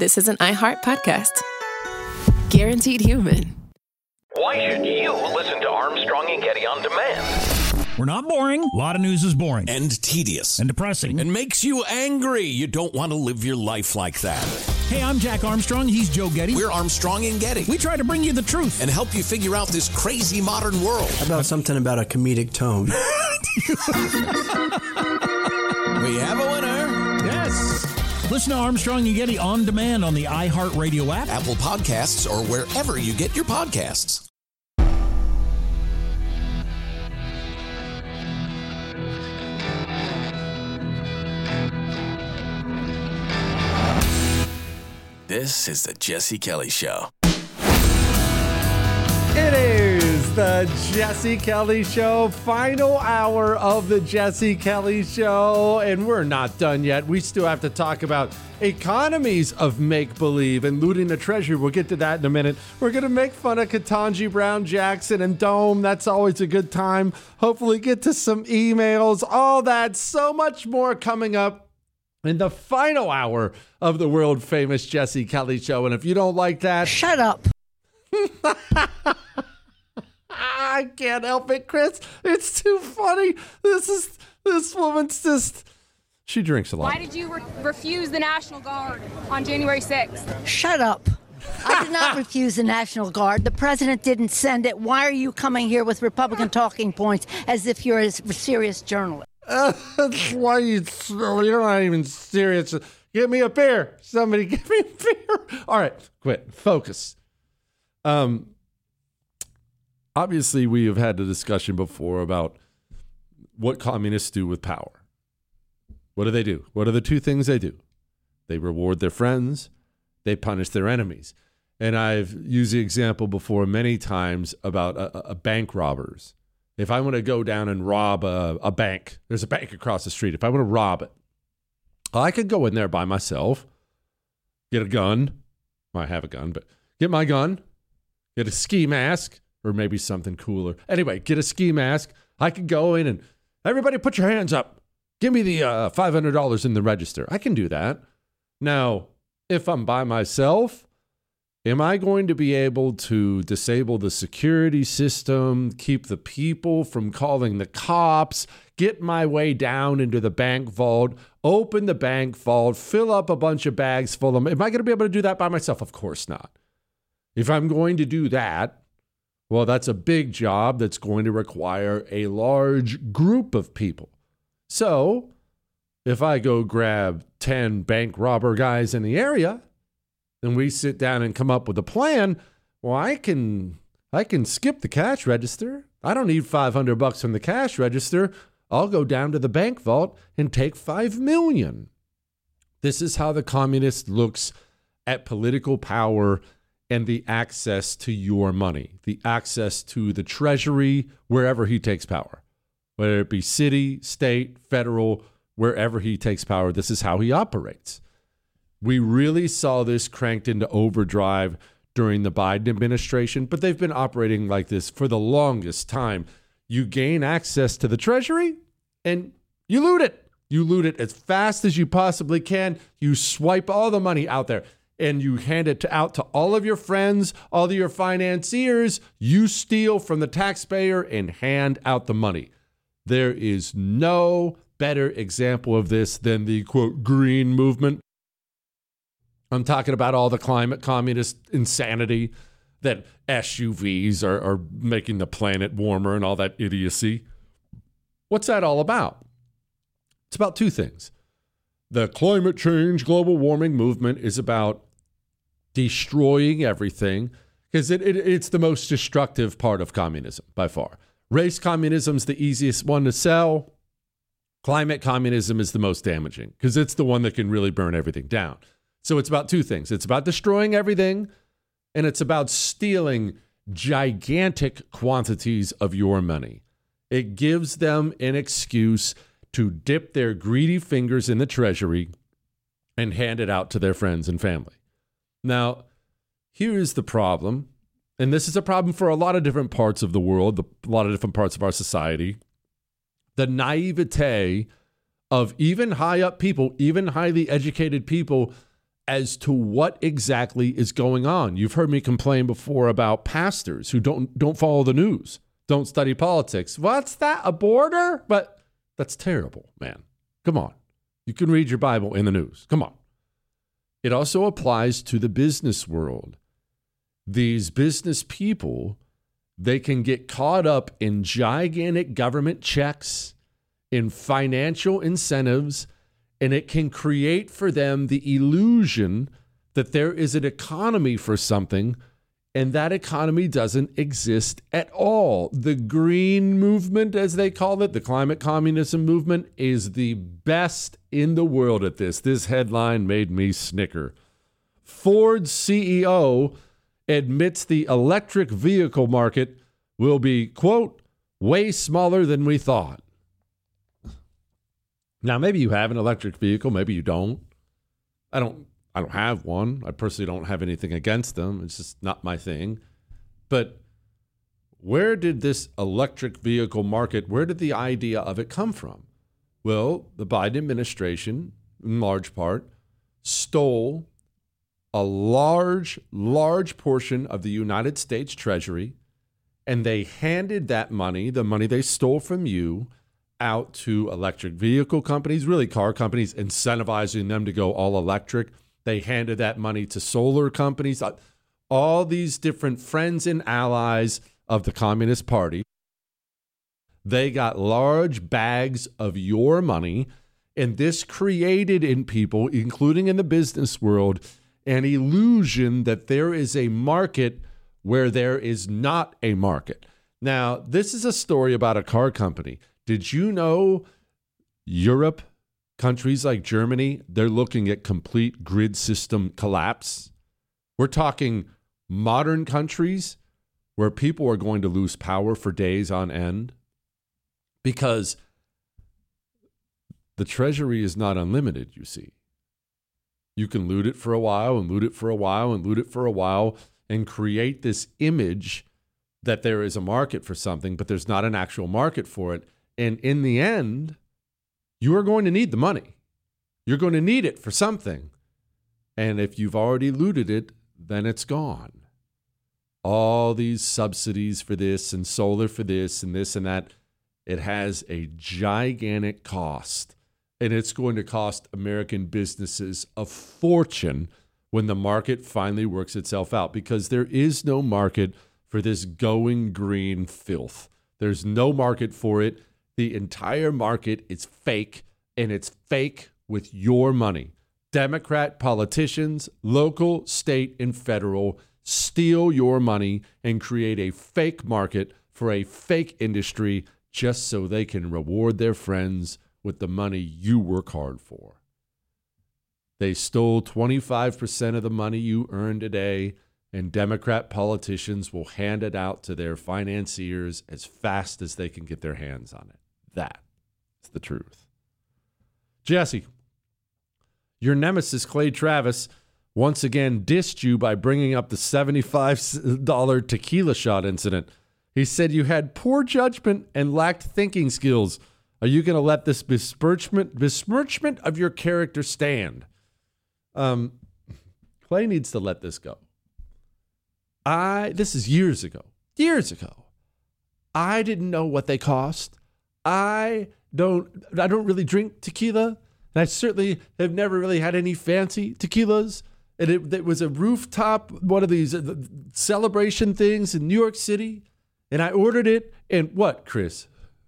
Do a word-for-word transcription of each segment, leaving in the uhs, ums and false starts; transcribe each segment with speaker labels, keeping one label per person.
Speaker 1: this is an iHeart podcast. Guaranteed human.
Speaker 2: Why should you listen to Armstrong and Getty on demand?
Speaker 3: We're not boring. A lot of news is boring.
Speaker 4: And tedious.
Speaker 3: And depressing.
Speaker 4: And makes you angry. You don't want to live your life like that.
Speaker 3: Hey, I'm Jack Armstrong. He's Joe Getty.
Speaker 4: We're Armstrong and Getty.
Speaker 3: We try to bring you the truth.
Speaker 4: And help you figure out this crazy modern world.
Speaker 5: How about something about a comedic tone?
Speaker 4: We have a winner.
Speaker 3: Yes. Listen to Armstrong and Getty on demand on the iHeartRadio app,
Speaker 4: Apple Podcasts, or wherever you get your podcasts. This is the Jesse Kelly Show.
Speaker 6: It is the Jesse Kelly Show, final hour of the Jesse Kelly Show, and we're not done yet. We still have to talk about economies of make-believe and looting the treasury. We'll get to that in a minute. We're going to make fun of Ketanji Brown Jackson and Dome. That's always a good time. Hopefully get to some emails, all that, so much more coming up in the final hour of the world-famous Jesse Kelly Show. And if you don't like that,
Speaker 7: shut up.
Speaker 6: I can't help it, Chris. It's too funny. This is this woman's just, she drinks a lot.
Speaker 8: Why did you re- refuse the National Guard on January sixth?
Speaker 7: Shut up. I did not refuse the National Guard. The president didn't send it. Why are you coming here with Republican talking points as if you're a serious journalist?
Speaker 6: Uh, why you, you're not even serious. Give me a beer. Somebody give me a beer. All right, quit. Focus. Um, obviously, we have had the discussion before about what communists do with power. What do they do? What are the two things they do? They reward their friends. They punish their enemies. And I've used the example before many times about a, a bank robbers. If I want to go down and rob a, a bank, there's a bank across the street. If I want to rob it, I could go in there by myself, get a gun. I have a gun, but get my gun, get a ski mask, or maybe something cooler. Anyway, get a ski mask. I could go in and everybody put your hands up. Give me the uh, five hundred dollars in the register. I can do that. Now, if I'm by myself, am I going to be able to disable the security system, keep the people from calling the cops, get my way down into the bank vault, open the bank vault, fill up a bunch of bags full of them? Am I going to be able to do that by myself? Of course not. If I'm going to do that, well, that's a big job that's going to require a large group of people. So if I go grab ten bank robber guys in the area, and we sit down and come up with a plan, well, I can I can skip the cash register. I don't need five hundred bucks from the cash register. I'll go down to the bank vault and take five million. This is how the communist looks at political power and the access to your money, the access to the treasury, wherever he takes power, whether it be city, state, federal, wherever he takes power. This is how he operates. We really saw this cranked into overdrive during the Biden administration, but they've been operating like this for the longest time. You gain access to the treasury and you loot it. You loot it as fast as you possibly can. You swipe all the money out there and you hand it to, out to all of your friends, all of your financiers. You steal from the taxpayer and hand out the money. There is no better example of this than the, quote, green movement. I'm talking about all the climate communist insanity that S U Vs are, are making the planet warmer and all that idiocy. What's that all about? It's about two things. The climate change, global warming movement is about destroying everything because it, it, it's the most destructive part of communism by far. Race communism is the easiest one to sell. Climate communism is the most damaging because it's the one that can really burn everything down. So it's about two things. It's about destroying everything, and it's about stealing gigantic quantities of your money. It gives them an excuse to dip their greedy fingers in the treasury and hand it out to their friends and family. Now, here's the problem, and this is a problem for a lot of different parts of the world, a lot of different parts of our society. The naivete of even high up people, even highly educated people, as to what exactly is going on. You've heard me complain before about pastors who don't don't follow the news, don't study politics. What's that, a border? But that's terrible, man. Come on. You can read your Bible in the news. Come on. It also applies to the business world. These business people, they can get caught up in gigantic government checks, in financial incentives, and it can create for them the illusion that there is an economy for something, and that economy doesn't exist at all. The green movement, as they call it, the climate communism movement, is the best in the world at this. This headline made me snicker. Ford's C E O admits the electric vehicle market will be, quote, way smaller than we thought. Now, maybe you have an electric vehicle, maybe you don't. I don't I don't have one. I personally don't have anything against them. It's just not my thing. But where did this electric vehicle market, where did the idea of it come from? Well, the Biden administration, in large part, stole a large, large portion of the United States Treasury, and they handed that money, the money they stole from you, out to electric vehicle companies, really car companies, incentivizing them to go all electric. They handed that money to solar companies, all these different friends and allies of the Communist Party. They got large bags of your money, and this created in people, including in the business world, an illusion that there is a market where there is not a market. Now, this is a story about a car company. Did you know Europe, countries like Germany, they're looking at complete grid system collapse? We're talking modern countries where people are going to lose power for days on end because the treasury is not unlimited, you see. You can loot it for a while and loot it for a while and loot it for a while and create this image that there is a market for something, but there's not an actual market for it. And in the end, you are going to need the money. You're going to need it for something. And if you've already looted it, then it's gone. All these subsidies for this and solar for this and this and that, it has a gigantic cost. And it's going to cost American businesses a fortune when the market finally works itself out, because there is no market for this going green filth. There's no market for it. The entire market is fake, and it's fake with your money. Democrat politicians, local, state, and federal, steal your money and create a fake market for a fake industry just so they can reward their friends with the money you work hard for. They stole twenty-five percent of the money you earn today, and Democrat politicians will hand it out to their financiers as fast as they can get their hands on it. That is the truth. Jesse, your nemesis, Clay Travis, once again dissed you by bringing up the seventy-five dollars tequila shot incident. He said you had poor judgment and lacked thinking skills. Are you going to let this besmirchment, besmirchment of your character stand? Um, Clay needs to let this go. I, this is years ago, years ago. I didn't know what they cost. I don't, I don't really drink tequila. And I certainly have never really had any fancy tequilas. And it, it was a rooftop, one of these uh, celebration things in New York City. And I ordered it. And what, Chris?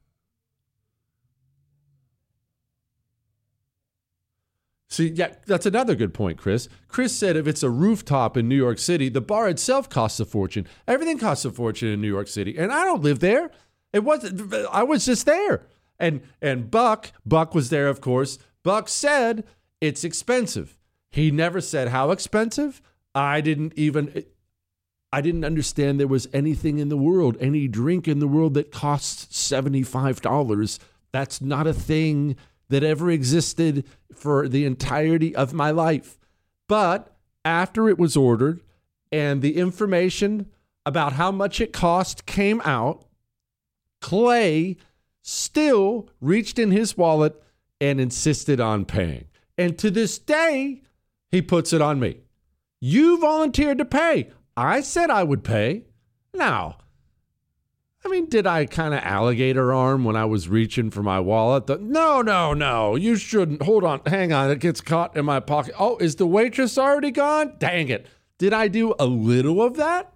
Speaker 6: See, yeah, that's another good point, Chris. Chris said if it's a rooftop in New York City, the bar itself costs a fortune. Everything costs a fortune in New York City. And I don't live there. It wasn't, I was just there. And and Buck, Buck was there, of course. Buck said it's expensive. He never said how expensive. I didn't even, I didn't understand there was anything in the world, any drink in the world that costs seventy-five dollars. That's not a thing that ever existed for the entirety of my life. But after it was ordered and the information about how much it cost came out, Clay still reached in his wallet and insisted on paying. And to this day, He puts it on me. You volunteered to pay. I said I would pay. Now, I mean, did I kind of alligator arm when I was reaching for my wallet? The, no, no, no. You shouldn't. Hold on. Hang on. It gets caught in my pocket. Oh, is the waitress already gone? Dang it. Did I do a little of that?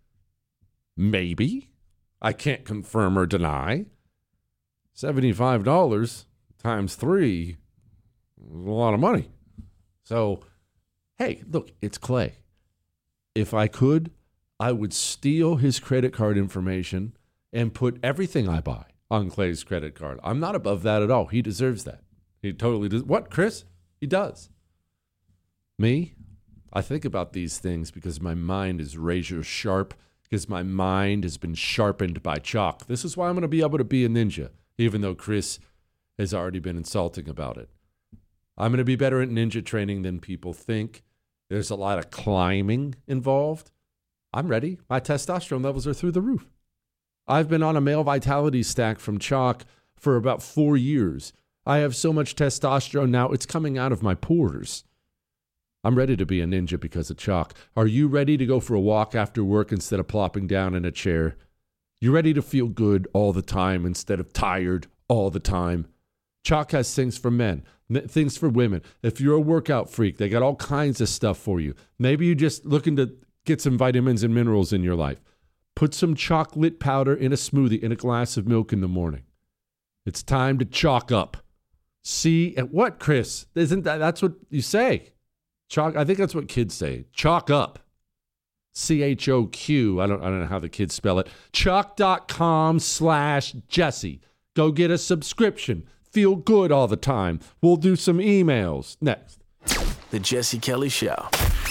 Speaker 6: Maybe. I can't confirm or deny. seventy-five dollars times three is a lot of money. So, hey, look, it's Clay. If I could, I would steal his credit card information and put everything I buy on Clay's credit card. I'm not above that at all. He deserves that. He totally does. What, Chris? He does. Me? I think about these things because my mind is razor sharp, because my mind has been sharpened by chalk. This is why I'm going to be able to be a ninja, even though Chris has already been insulting about it. I'm going to be better at ninja training than people think. There's a lot of climbing involved. I'm ready. My testosterone levels are through the roof. I've been on a male vitality stack from chalk for about four years. I have so much testosterone now, it's coming out of my pores. I'm ready to be a ninja because of chalk. Are you ready to go for a walk after work instead of plopping down in a chair? You ready to feel good all the time instead of tired all the time? Chalk has things for men, things for women. If you're a workout freak, they got all kinds of stuff for you. Maybe you're just looking to get some vitamins and minerals in your life. Put some chocolate powder in a smoothie in a glass of milk in the morning. It's time to chalk up. See, and what, Chris? Isn't that, that's what you say? Chalk, I think that's what kids say. Chalk up. C H O Q. I don't, I don't know how the kids spell it. Chalk.com slash Jesse. Go get a subscription. Feel good all the time. We'll do some emails. Next.
Speaker 9: The Jesse Kelly Show.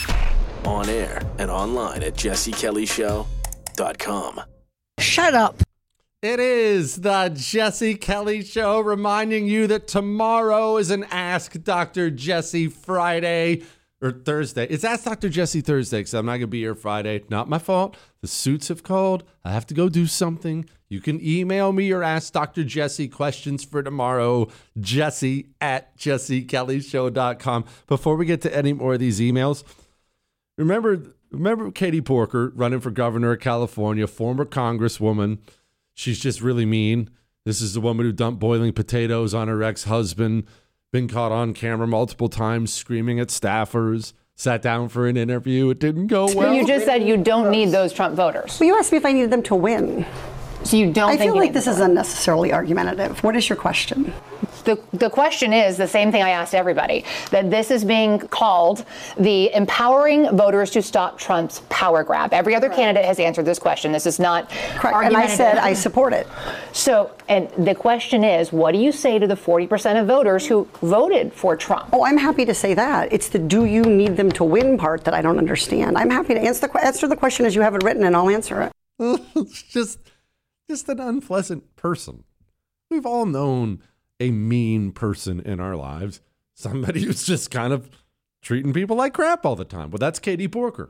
Speaker 9: On air and online at jesse kelly show dot com.
Speaker 7: Shut up.
Speaker 6: It is the Jesse Kelly Show, reminding you that tomorrow is an Ask Doctor Jesse Friday. Or Thursday. It's Ask Doctor Jesse Thursday because I'm not going to be here Friday. Not my fault. The suits have called. I have to go do something. You can email me your Ask Doctor Jesse questions for tomorrow. Jesse at jesse kelly show dot com. Before we get to any more of these emails, remember, remember Katie Porker running for governor of California, former congresswoman. She's just really mean. This is the woman who dumped boiling potatoes on her ex-husband. Been caught on camera multiple times screaming at staffers, sat down for an interview. It didn't go well.
Speaker 10: But you just said you don't need those Trump voters.
Speaker 11: Well, you asked me if I needed them to win.
Speaker 10: So you don't
Speaker 11: I
Speaker 10: think
Speaker 11: feel
Speaker 10: you
Speaker 11: like
Speaker 10: need
Speaker 11: this
Speaker 10: them
Speaker 11: is
Speaker 10: to win.
Speaker 11: unnecessarily argumentative. What is your question?
Speaker 10: The, the question is the same thing I asked everybody, that this is being called the empowering voters to stop Trump's power grab. Every other candidate has answered this question. This is not
Speaker 11: Correct. And I said I support it.
Speaker 10: So, and the question is, what do you say to the forty percent of voters who voted for Trump?
Speaker 11: Oh, I'm happy to say that. It's the do you need them to win part that I don't understand. I'm happy to answer the, answer the question as you have it written, and I'll answer it.
Speaker 6: It's just, just an unpleasant person. We've all known a mean person in our lives. Somebody who's just kind of treating people like crap all the time. Well, that's Katie Porker.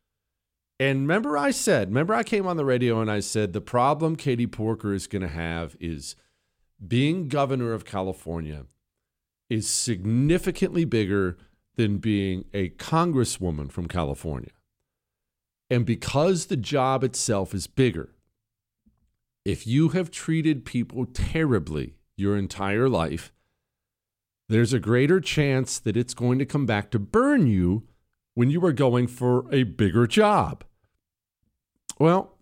Speaker 6: And remember I said, remember I came on the radio and I said, the problem Katie Porker is going to have is being governor of California is significantly bigger than being a congresswoman from California. And because the job itself is bigger, if you have treated people terribly your entire life, there's a greater chance that it's going to come back to burn you when you are going for a bigger job. Well,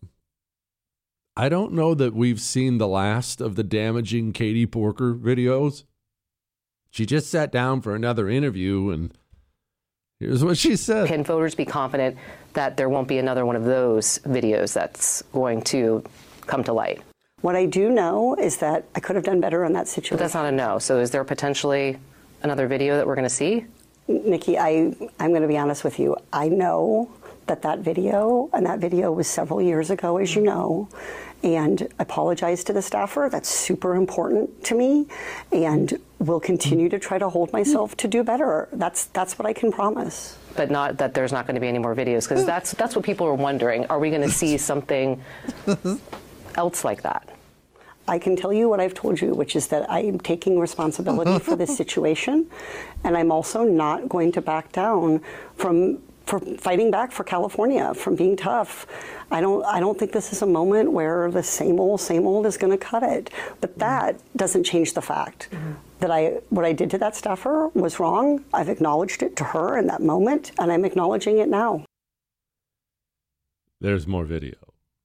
Speaker 6: I don't know that we've seen the last of the damaging Katie Porker videos. She just sat down for another interview, and here's what she said.
Speaker 12: Can voters be confident that there won't be another one of those videos that's going to come to light?
Speaker 11: What I do know is that I could have done better in that situation.
Speaker 12: But that's not a no. So is there potentially another video that we're going to see?
Speaker 11: Nikki, I, I'm going to be honest with you. I know that that video, and that video was several years ago, as you know, and I apologize to the staffer. That's super important to me, and will continue to try to hold myself to do better. That's that's what I can promise.
Speaker 12: But not that there's not going to be any more videos, because that's that's what people are wondering. Are we going to see something else like that?
Speaker 11: I can tell you what I've told you, which is that I am taking responsibility for this situation, and I'm also not going to back down from for fighting back for California, from being tough. I don't I don't think this is a moment where the same old, same old is going to cut it. But that doesn't change the fact mm-hmm. that I what I did to that staffer was wrong. I've acknowledged it to her in that moment, and I'm acknowledging it now.
Speaker 6: There's more video.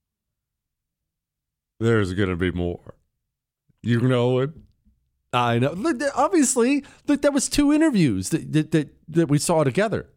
Speaker 6: There's going to be more. You know it. I know. Look, obviously, look, that was two interviews that, that, that, that we saw together.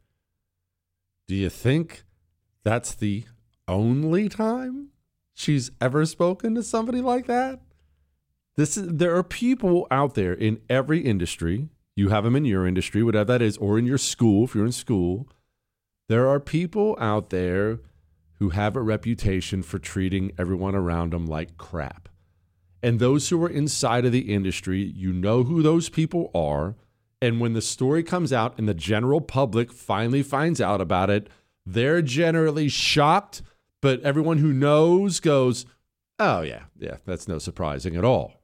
Speaker 6: Do you think that's the only time she's ever spoken to somebody like that? This is, there are people out there in every industry. You have them in your industry, whatever that is, or in your school, if you're in school. There are people out there who have a reputation for treating everyone around them like crap. And those who are inside of the industry, you know who those people are. And when the story comes out and the general public finally finds out about it, they're generally shocked. But everyone who knows goes, oh, yeah, yeah, that's no surprising at all.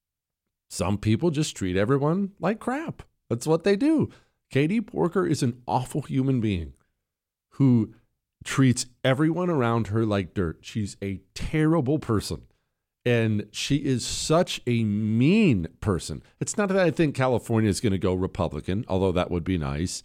Speaker 6: Some people just treat everyone like crap. That's what they do. Katie Porker is an awful human being who treats everyone around her like dirt. She's a terrible person. And she is such a mean person. It's not that I think California is going to go Republican, although that would be nice.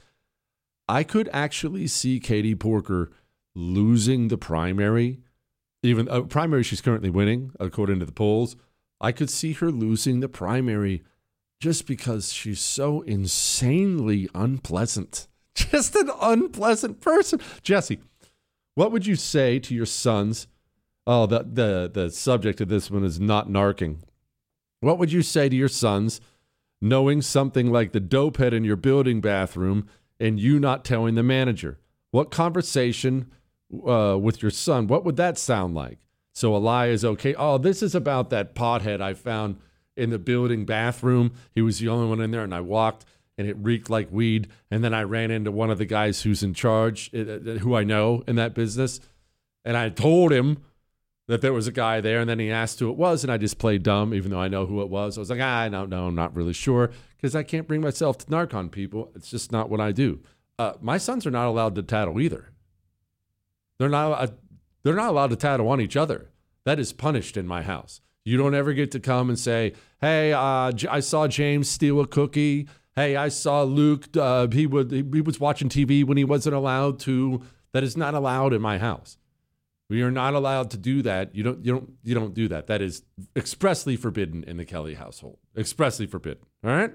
Speaker 6: I could actually see Katie Porker losing the primary. Even a uh, primary she's currently winning, according to the polls. I could see her losing the primary just because she's so insanely unpleasant. Just an unpleasant person. Jesse, what would you say to your sons? Oh, the, the, the subject of this one is not narking. What would you say to your sons knowing something like the dope head in your building bathroom and you not telling the manager? What conversation uh, with your son, what would that sound like? So a lie is okay. Oh, this is about that pothead I found in the building bathroom. He was the only one in there, and I walked, and it reeked like weed. And then I ran into one of the guys who's in charge, who I know in that business, and I told him that there was a guy there, and then he asked who it was, and I just played dumb, even though I know who it was. I was like, ah, no, no, I'm not really sure, because I can't bring myself to narc on people. It's just not what I do. Uh, my sons are not allowed to tattle either. They're not, uh, they're not allowed to tattle on each other. That is punished in my house. You don't ever get to come and say, hey, uh, J- I saw James steal a cookie. Hey, I saw Luke, uh, he, would, he was watching T V when he wasn't allowed to. That is not allowed in my house. We are not allowed to do that. You don't, you don't, you don't do that. That is expressly forbidden in the Kelly household. Expressly forbidden. All right?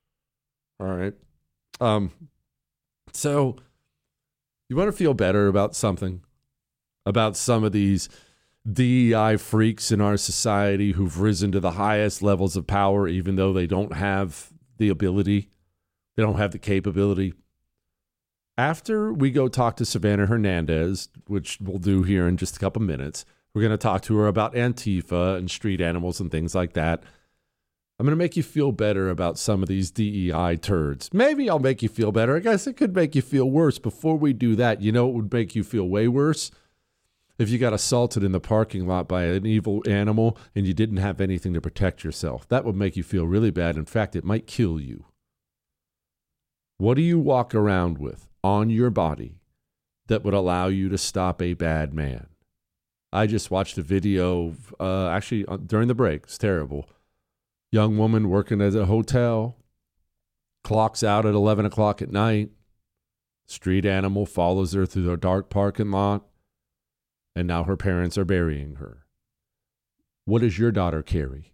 Speaker 6: All right. Um, so you want to feel better about something? About some of these D E I freaks in our society who've risen to the highest levels of power, even though they don't have the ability, they don't have the capability. After we go talk to Savannah Hernandez, which we'll do here in just a couple minutes, we're going to talk to her about Antifa and street animals and things like that. I'm going to make you feel better about some of these D E I turds. Maybe I'll make you feel better. I guess it could make you feel worse. Before we do that, you know what would make you feel way worse? If you got assaulted in the parking lot by an evil animal and you didn't have anything to protect yourself. That would make you feel really bad. In fact, it might kill you. What do you walk around with on your body that would allow you to stop a bad man? I just watched a video, uh, actually uh, during the break. It's terrible. Young woman working at a hotel, clocks out at eleven o'clock at night. Street animal follows her through the dark parking lot. And now her parents are burying her. What does your daughter carry?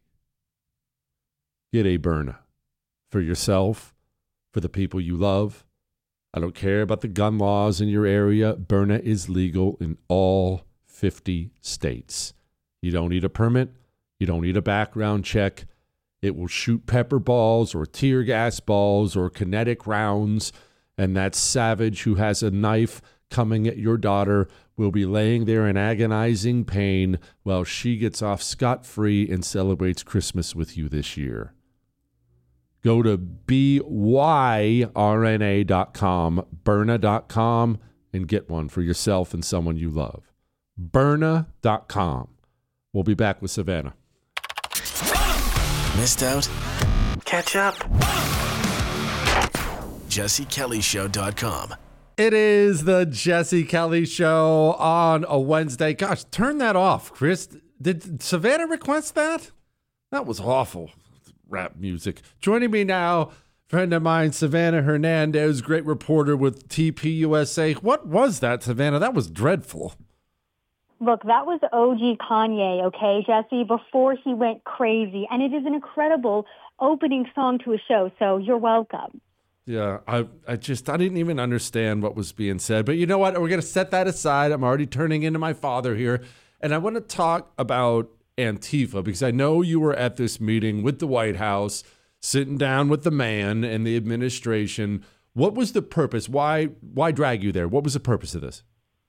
Speaker 6: Get a Byrna for yourself, for the people you love. I don't care about the gun laws in your area. Byrna is legal in all fifty states. You don't need a permit. You don't need a background check. It will shoot pepper balls or tear gas balls or kinetic rounds. And that savage who has a knife coming at your daughter will be laying there in agonizing pain while she gets off scot-free and celebrates Christmas with you this year. Go to B Y R N A dot com, Byrna dot com, and get one for yourself and someone you love. Byrna dot com. We'll be back with Savannah.
Speaker 9: Missed out? Catch up. Jesse Kelly Show dot com.
Speaker 6: It is the Jesse Kelly Show on a Wednesday. Gosh, turn that off, Chris. Did Savannah request that? That was awful. Rap music. Joining me now, friend of mine, Savannah Hernandez, great reporter with T P U S A. What was that, Savannah? That was dreadful.
Speaker 13: Look, that was O G Kanye, okay, Jesse, before he went crazy. And it is an incredible opening song to a show, so you're welcome.
Speaker 6: Yeah, I I just, I didn't even understand what was being said. But you know what? We're going to set that aside. I'm already turning into my father here. And I want to talk about Antifa because I know you were at this meeting with the White House, sitting down with the man and the administration. What was the purpose? Why why drag you there? What was the purpose of this?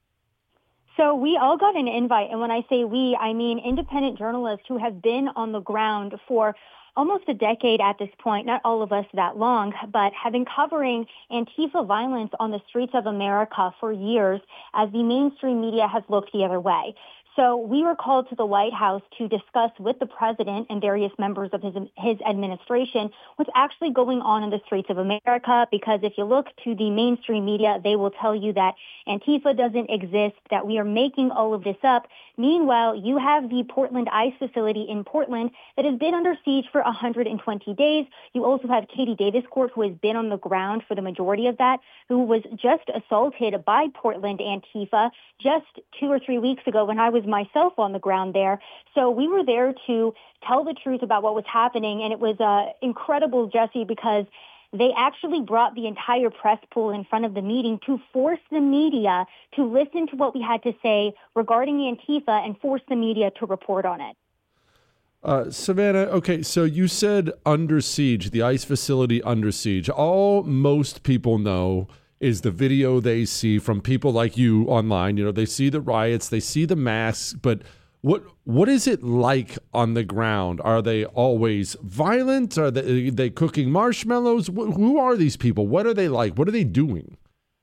Speaker 13: So we all got an invite. And when I say we, I mean independent journalists who have been on the ground for almost a decade at this point, not all of us that long, but have been covering Antifa violence on the streets of America for years as the mainstream media has looked the other way. So we were called to the White House to discuss with the president and various members of his his administration what's actually going on in the streets of America, because if you look to the mainstream media, they will tell you that Antifa doesn't exist, that we are making all of this up. Meanwhile, you have the Portland ICE facility in Portland that has been under siege for one hundred twenty days. You also have Katie Davis Court, who has been on the ground for the majority of that, who was just assaulted by Portland Antifa just two or three weeks ago when I was myself on the ground there. So we were there to tell the truth about what was happening. And it was uh, incredible, Jesse, because they actually brought the entire press pool in front of the meeting to force the media to listen to what we had to say regarding Antifa and force the media to report on it.
Speaker 6: Uh, Savannah, okay, so you said under siege, the ICE facility under siege. All most people know is the video they see from people like you online. You know, they see the riots, they see the masks, but what what is it like on the ground? Are they always violent? Are they, are they cooking marshmallows? Who are these people? What are they like? What are they doing?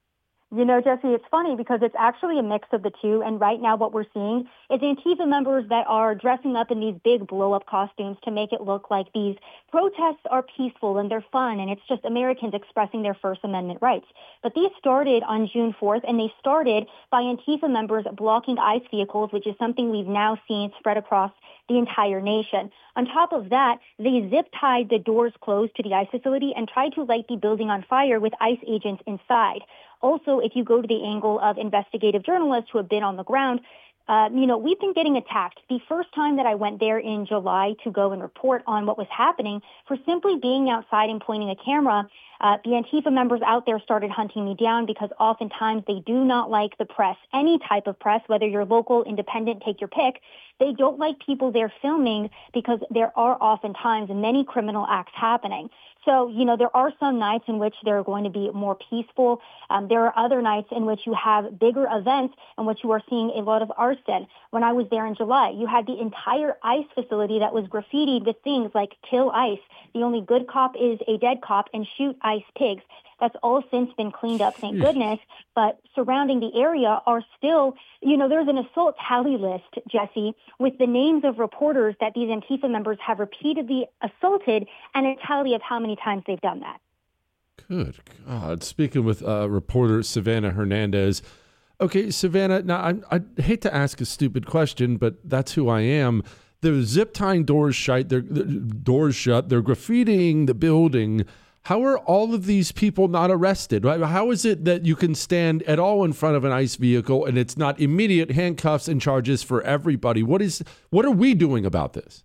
Speaker 13: You know, Jesse, it's funny because it's actually a mix of the two. And right now what we're seeing is Antifa members that are dressing up in these big blow-up costumes to make it look like these protests are peaceful and they're fun and it's just Americans expressing their First Amendment rights. But these started on June fourth, and they started by Antifa members blocking ICE vehicles, which is something we've now seen spread across the entire nation. On top of that, they zip-tied the doors closed to the ICE facility and tried to light the building on fire with ICE agents inside. Also, if you go to the angle of investigative journalists who have been on the ground, uh, you know, we've been getting attacked. The first time that I went there in July to go and report on what was happening, for simply being outside and pointing a camera, uh, the Antifa members out there started hunting me down because oftentimes they do not like the press, any type of press, whether you're local, independent, take your pick. They don't like people there filming because there are oftentimes many criminal acts happening. So, you know, there are some nights in which they're going to be more peaceful. Um, there are other nights in which you have bigger events in which you are seeing a lot of arson. When I was there in July, you had the entire ICE facility that was graffitied with things like kill ICE. The only good cop is a dead cop, and shoot ICE pigs. That's all since been cleaned up, thank goodness. But surrounding the area are still, you know, there's an assault tally list, Jesse, with the names of reporters that these Antifa members have repeatedly assaulted and a tally of how many times they've done that.
Speaker 6: Good God. Speaking with uh, reporter Savannah Hernandez. Okay, Savannah, now I, I hate to ask a stupid question, but that's who I am. They're zip tying doors shut. They're, they're doors shut. They're graffitiing the building. How are all of these people not arrested? Right? How is it that you can stand at all in front of an ICE vehicle and it's not immediate handcuffs and charges for everybody? What is what are we doing about this?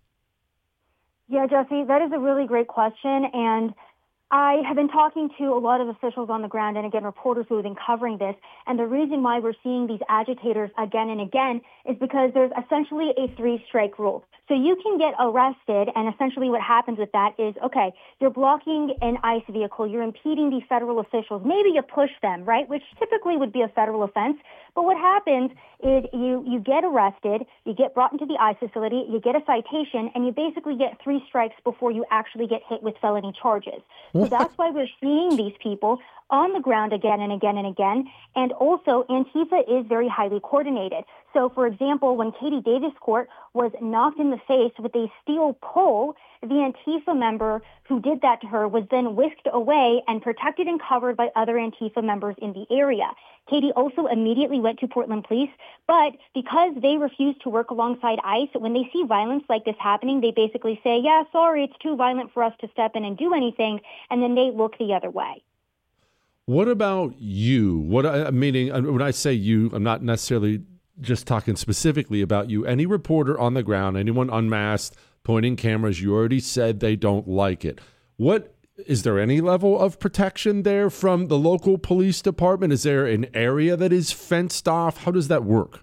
Speaker 13: Yeah, Jesse, that is a really great question. And I have been talking to a lot of officials on the ground and, again, reporters who have been covering this. And the reason why we're seeing these agitators again and again is because there's essentially a three-strike rule. So you can get arrested, and essentially what happens with that is, okay, you're blocking an ICE vehicle, you're impeding the federal officials, maybe you push them, right, which typically would be a federal offense. But what happens is you, you get arrested, you get brought into the ICE facility, you get a citation, and you basically get three strikes before you actually get hit with felony charges. So that's why we're seeing these people on the ground again and again and again. And also, Antifa is very highly coordinated. So, for example, when Katie Davis Court was knocked in the face with a steel pole, the Antifa member who did that to her was then whisked away and protected and covered by other Antifa members in the area. Katie also immediately went to Portland Police, but because they refuse to work alongside ICE, when they see violence like this happening, they basically say, yeah, sorry, it's too violent for us to step in and do anything, and then they look the other way.
Speaker 6: What about you? What I meaning when I say you, I'm not necessarily just talking specifically about you. Any reporter on the ground, anyone unmasked, pointing cameras, you already said they don't like it. What is there any level of protection there from the local police department? Is there an area that is fenced off? How does that work?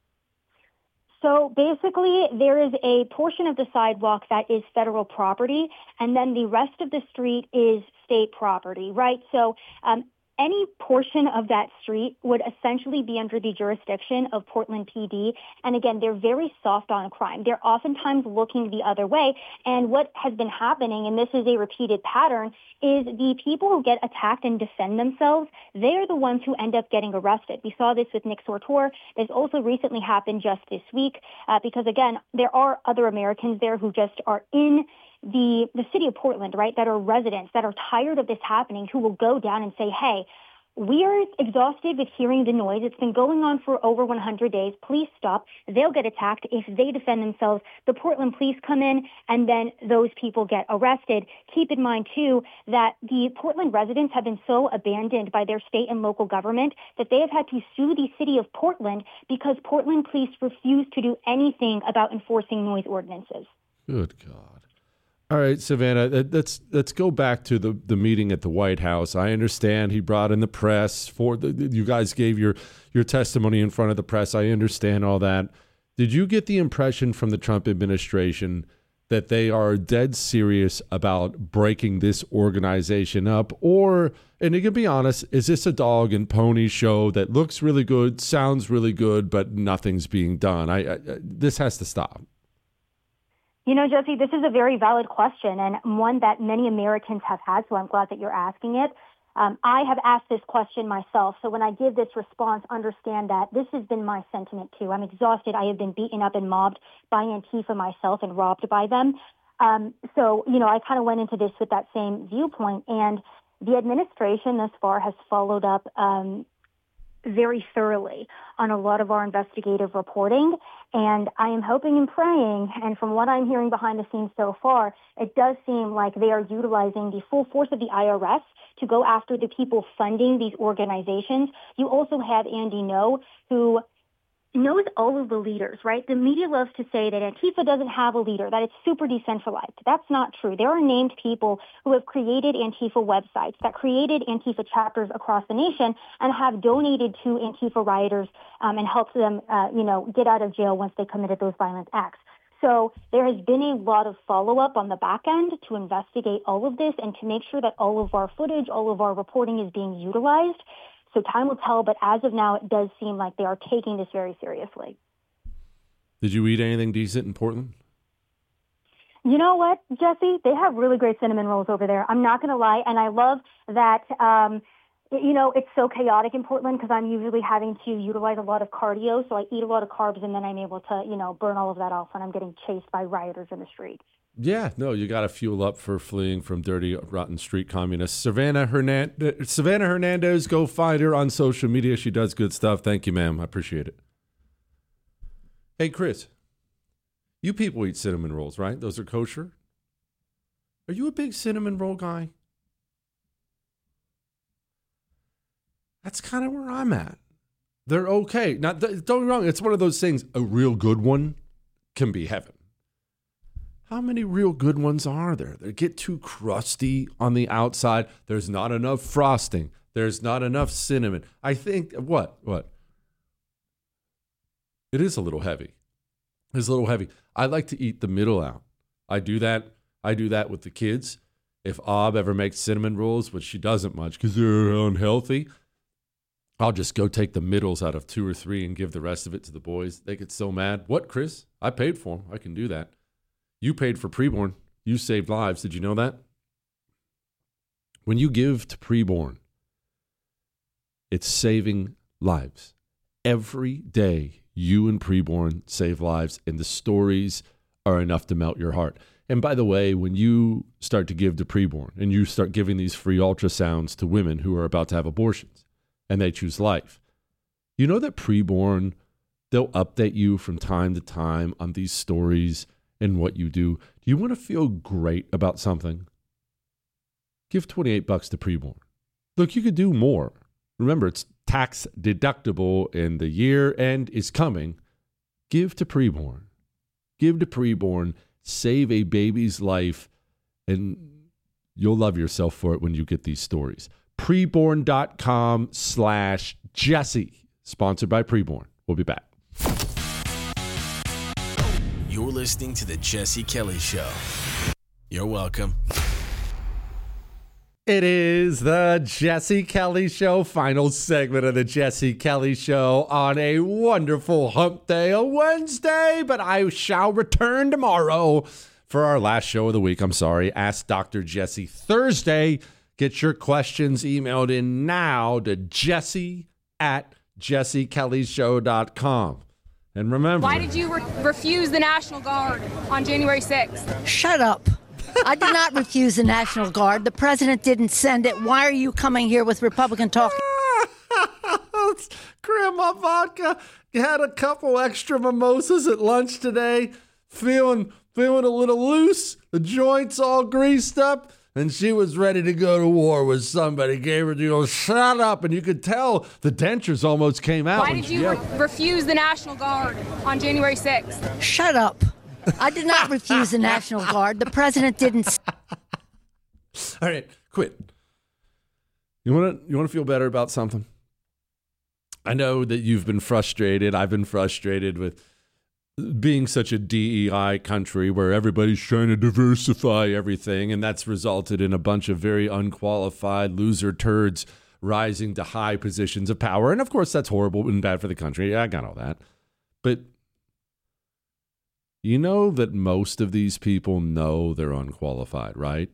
Speaker 13: So basically, there is a portion of the sidewalk that is federal property, and then the rest of the street is state property, right? So um, any portion of that street would essentially be under the jurisdiction of Portland P D. And again, they're very soft on crime. They're oftentimes looking the other way. And what has been happening, and this is a repeated pattern, is the people who get attacked and defend themselves, they're the ones who end up getting arrested. We saw this with Nick Sortor. This also recently happened just this week uh, because, again, there are other Americans there who just are in the the city of Portland, right, that are residents that are tired of this happening, who will go down and say, hey, we are exhausted with hearing the noise. It's been going on for over one hundred days. Please stop. They'll get attacked if they defend themselves. The Portland police come in, and then those people get arrested. Keep in mind, too, that the Portland residents have been so abandoned by their state and local government that they have had to sue the city of Portland because Portland police refuse to do anything about enforcing noise ordinances.
Speaker 6: Good God. All right, Savannah, let's let's go back to the, the meeting at the White House. I understand he brought in the press. For the, you guys gave your, your testimony in front of the press. I understand all that. Did you get the impression from the Trump administration that they are dead serious about breaking this organization up? Or, and you can be honest, is this a dog and pony show that looks really good, sounds really good, but nothing's being done? I, I this has to stop.
Speaker 13: You know, Jesse, this is a very valid question and one that many Americans have had, so I'm glad that you're asking it. Um, I have asked this question myself, so when I give this response, understand that this has been my sentiment too. I'm exhausted. I have been beaten up and mobbed by Antifa myself and robbed by them. Um, so, you know, I kind of went into this with that same viewpoint, and the administration thus far has followed up um, very thoroughly on a lot of our investigative reporting. And I am hoping and praying, and from what I'm hearing behind the scenes so far, it does seem like they are utilizing the full force of the I R S to go after the people funding these organizations. You also have Andy Ngo, who knows all of the leaders, right? The media loves to say that Antifa doesn't have a leader, that it's super decentralized. That's not true. There are named people who have created Antifa websites, that created Antifa chapters across the nation, and have donated to Antifa rioters um, and helped them, uh, you know, get out of jail once they committed those violent acts. So there has been a lot of follow-up on the back end to investigate all of this and to make sure that all of our footage, all of our reporting is being utilized. So time will tell, but as of now, it does seem like they are taking this very seriously.
Speaker 6: Did you eat anything decent in Portland?
Speaker 13: You know what, Jesse? They have really great cinnamon rolls over there. I'm not going to lie, and I love that, um, you know, it's so chaotic in Portland because I'm usually having to utilize a lot of cardio, so I eat a lot of carbs, and then I'm able to, you know, burn all of that off when I'm getting chased by rioters in the street.
Speaker 6: Yeah, no, you got to fuel up for fleeing from dirty, rotten street communists. Savannah Hernandez, Savannah Hernandez, go find her on social media. She does good stuff. Thank you, ma'am. I appreciate it. Hey, Chris, you people eat cinnamon rolls, right? Those are kosher. Are you a big cinnamon roll guy? That's kind of where I'm at. They're okay. Now, don't get me wrong. It's one of those things. A real good one can be heaven. How many real good ones are there? They get too crusty on the outside. There's not enough frosting. There's not enough cinnamon. I think, what? What? It is a little heavy. It's a little heavy. I like to eat the middle out. I do that. I do that with the kids. If Ob ever makes cinnamon rolls, which she doesn't much because they're unhealthy, I'll just go take the middles out of two or three and give the rest of it to the boys. They get so mad. What, Chris? I paid for them. I can do that. You paid for preborn. You saved lives. Did you know that? When you give to preborn, It's saving lives. Every day, you and Preborn save lives, and the stories are enough to melt your heart. And by the way, when you start to give to Preborn and you start giving these free ultrasounds to women who are about to have abortions and they choose life, you know that Preborn, they'll update you from time to time on these stories and what you do. Do you want to feel great about something? Give twenty-eight bucks to Preborn. Look, you could do more. Remember, it's tax deductible and the year end is coming. Give to Preborn. Give to Preborn. Save a baby's life, and you'll love yourself for it when you get these stories. Preborn.com slash Jesse. Sponsored by Preborn. We'll be back.
Speaker 9: You're listening to The Jesse Kelly Show. You're welcome.
Speaker 6: It is the Jesse Kelly Show, final segment of the Jesse Kelly Show on a wonderful hump day, a Wednesday, but I shall return tomorrow for our last show of the week. I'm sorry, Ask Doctor Jesse Thursday. Get your questions emailed in now to Jesse at jesse kelly show dot com. And remember,
Speaker 8: why did you re- refuse the National Guard on January sixth?
Speaker 7: Shut up. I did not refuse the National Guard. The president didn't send it. Why are you coming here with Republican talk?
Speaker 6: Grandma Vodka had a couple extra mimosas at lunch today, feeling feeling a little loose, the joints all greased up, and she was ready to go to war with somebody. Gave her the old shut up, and you could tell the dentures almost came out.
Speaker 8: Why did you re- refuse the National Guard on January sixth?
Speaker 7: Shut up. I did not refuse the National Guard. The president didn't.
Speaker 6: All right, quit. You want to you want to feel better about something? I know that you've been frustrated. I've been frustrated with being such a D E I country where everybody's trying to diversify everything, and that's resulted in a bunch of very unqualified loser turds rising to high positions of power. And of course, that's horrible and bad for the country. I got all that. But you know that most of these people know they're unqualified, right?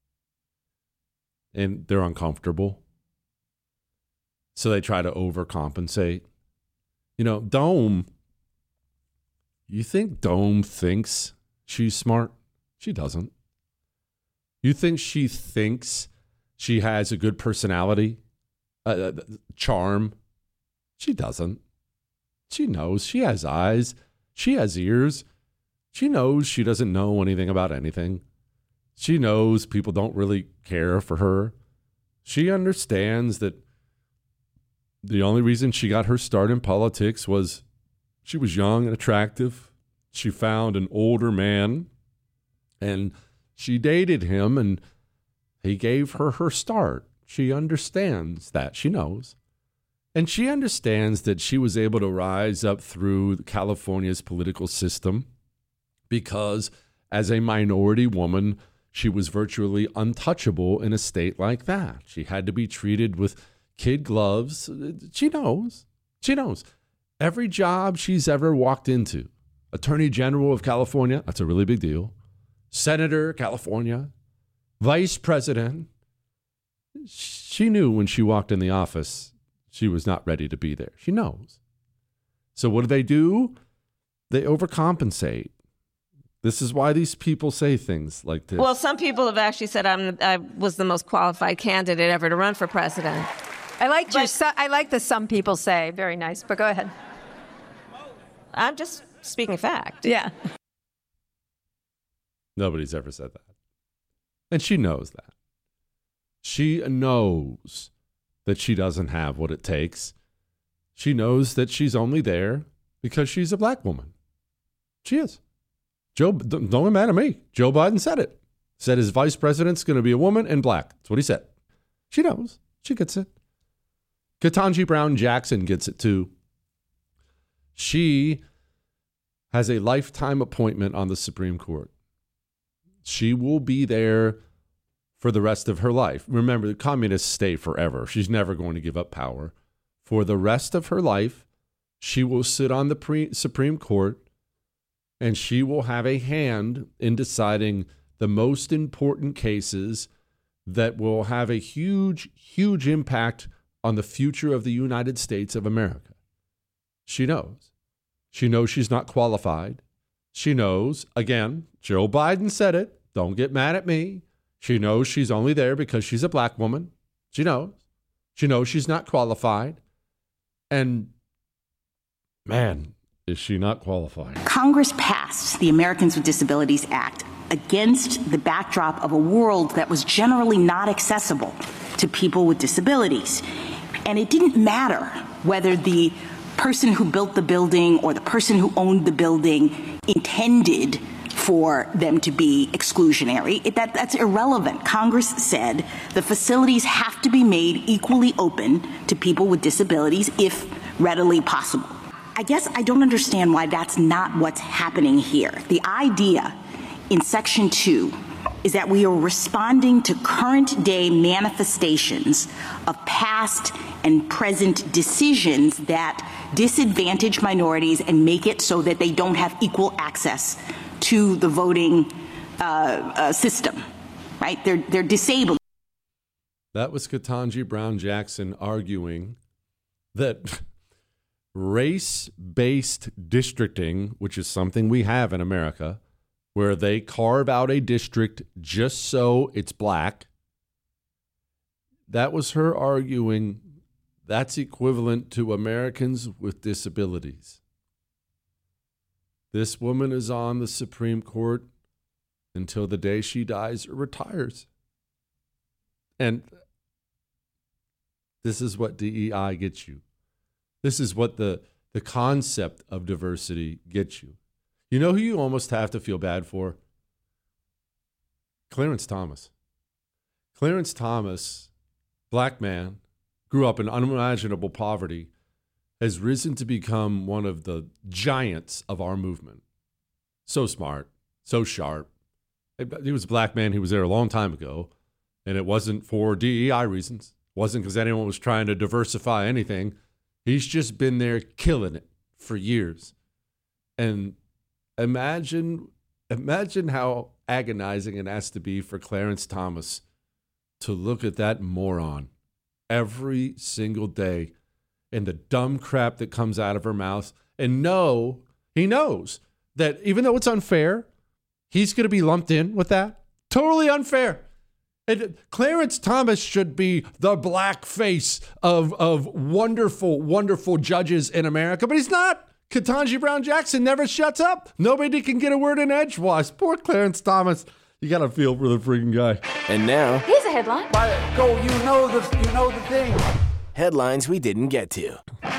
Speaker 6: And they're uncomfortable. So they try to overcompensate. You know, Dome, you think Dome thinks she's smart? She doesn't. You think she thinks she has a good personality, uh, charm? She doesn't. She knows. She has eyes. She has ears. She knows she doesn't know anything about anything. She knows people don't really care for her. She understands that the only reason she got her start in politics was she was young and attractive. She found an older man, and she dated him, and he gave her her start. She understands that. She knows. And she understands that she was able to rise up through California's political system because as a minority woman, she was virtually untouchable in a state like that. She had to be treated with kid gloves. She knows. She knows. Every job she's ever walked into, Attorney General of California, that's a really big deal. Senator, California, Vice President. She knew when she walked in the office, she was not ready to be there. She knows. So what do they do? They overcompensate. This is why these people say things like this.
Speaker 14: Well, some people have actually said I'm, I was the most qualified candidate ever to run for president.
Speaker 15: I like your. Su- I like the some people say. Very nice. But go ahead.
Speaker 14: I'm just speaking fact.
Speaker 15: Yeah.
Speaker 6: Nobody's ever said that, and she knows that. She knows that she doesn't have what it takes. She knows that she's only there because she's a black woman. She is. Joe, don't get mad at me. Joe Biden said it. Said his vice president's going to be a woman and black. That's what he said. She knows. She gets it. Ketanji Brown Jackson gets it too. She has a lifetime appointment on the Supreme Court. She will be there for the rest of her life. Remember, the communists stay forever. She's never going to give up power. For the rest of her life, she will sit on the pre- Supreme Court, and she will have a hand in deciding the most important cases that will have a huge, huge impact on the future of the United States of America. She knows. She knows she's not qualified. She knows, again, Joe Biden said it. Don't get mad at me. She knows she's only there because she's a black woman. She knows. She knows she's not qualified. And man, is she not qualified?
Speaker 16: Congress passed the Americans with Disabilities Act against the backdrop of a world that was generally not accessible to people with disabilities. And it didn't matter whether the person who built the building or the person who owned the building intended for them to be exclusionary. It, that, that's irrelevant. Congress said the facilities have to be made equally open to people with disabilities if readily possible. I guess I don't understand why that's not what's happening here. The idea in Section two is that we are responding to current day manifestations of past and present decisions that disadvantage minorities and make it so that they don't have equal access to the voting uh, uh, system, right? They're, they're disabled.
Speaker 6: That was Ketanji Brown Jackson arguing that race-based districting, which is something we have in America, where they carve out a district just so it's black, that was her arguing that's equivalent to Americans with disabilities. This woman is on the Supreme Court until the day she dies or retires. And this is what D E I gets you. This is what the, the concept of diversity gets you. You know who you almost have to feel bad for? Clarence Thomas. Clarence Thomas, black man, grew up in unimaginable poverty, has risen to become one of the giants of our movement. So smart, so sharp. He was a black man. He was there a long time ago, and it wasn't for D E I reasons. It wasn't because anyone was trying to diversify anything. He's just been there killing it for years. And imagine, imagine how agonizing it has to be for Clarence Thomas to look at that moron every single day and the dumb crap that comes out of her mouth and know, he knows that even though it's unfair, he's going to be lumped in with that. Totally unfair. And Clarence Thomas should be the black face of, of wonderful, wonderful judges in America, but he's not. Ketanji Brown Jackson never shuts up. Nobody can get a word in edgewise. Poor Clarence Thomas. You got to feel for the freaking guy.
Speaker 9: And now,
Speaker 17: here's a headline.
Speaker 18: Go, you know the, you know the thing.
Speaker 9: Headlines we didn't get to.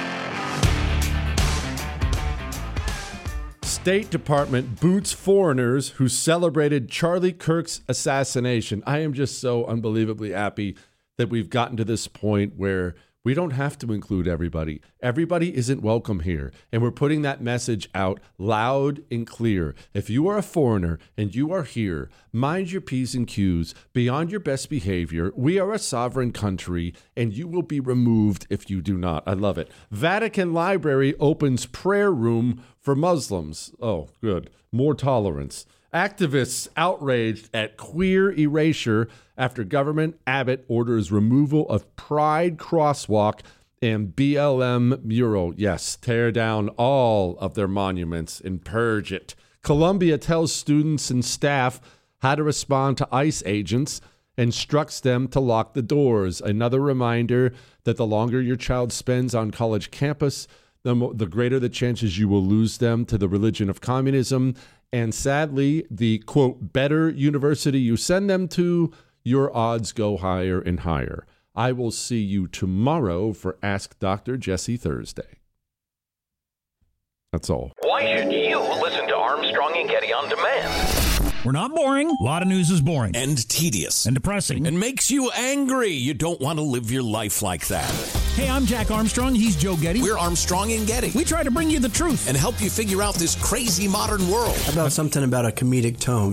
Speaker 6: State Department boots foreigners who celebrated Charlie Kirk's assassination. I am just so unbelievably happy that we've gotten to this point where we don't have to include everybody. Everybody isn't welcome here. And we're putting that message out loud and clear. If you are a foreigner and you are here, mind your P's and Q's, be on your best behavior. We are a sovereign country, and you will be removed if you do not. I love it. Vatican Library opens prayer room for Muslims. Oh, good. More tolerance. Activists outraged at queer erasure after government Abbott orders removal of Pride crosswalk and B L M mural. Yes, tear down all of their monuments and purge it. Columbia tells students and staff how to respond to ICE agents, instructs them to lock the doors. Another reminder that the longer your child spends on college campus, the, mo- the greater the chances you will lose them to the religion of communism. And sadly, the, quote, better university you send them to, your odds go higher and higher. I will see you tomorrow for Ask Doctor Jesse Thursday. That's all.
Speaker 2: Why should you listen to Armstrong and Getty on demand?
Speaker 3: We're not boring. A lot of news is boring.
Speaker 4: And tedious.
Speaker 3: And depressing.
Speaker 4: And makes you angry. You don't want to live your life like that.
Speaker 3: Hey, I'm Jack Armstrong. He's Joe Getty.
Speaker 4: We're Armstrong and Getty.
Speaker 3: We try to bring you the truth.
Speaker 4: And help you figure out this crazy modern world.
Speaker 5: How about something about a comedic tone?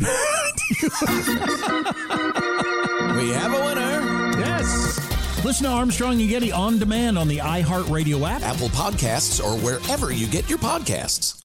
Speaker 4: We have a winner.
Speaker 3: Yes. Listen to Armstrong and Getty on demand on the iHeartRadio app,
Speaker 4: Apple Podcasts, or wherever you get your podcasts.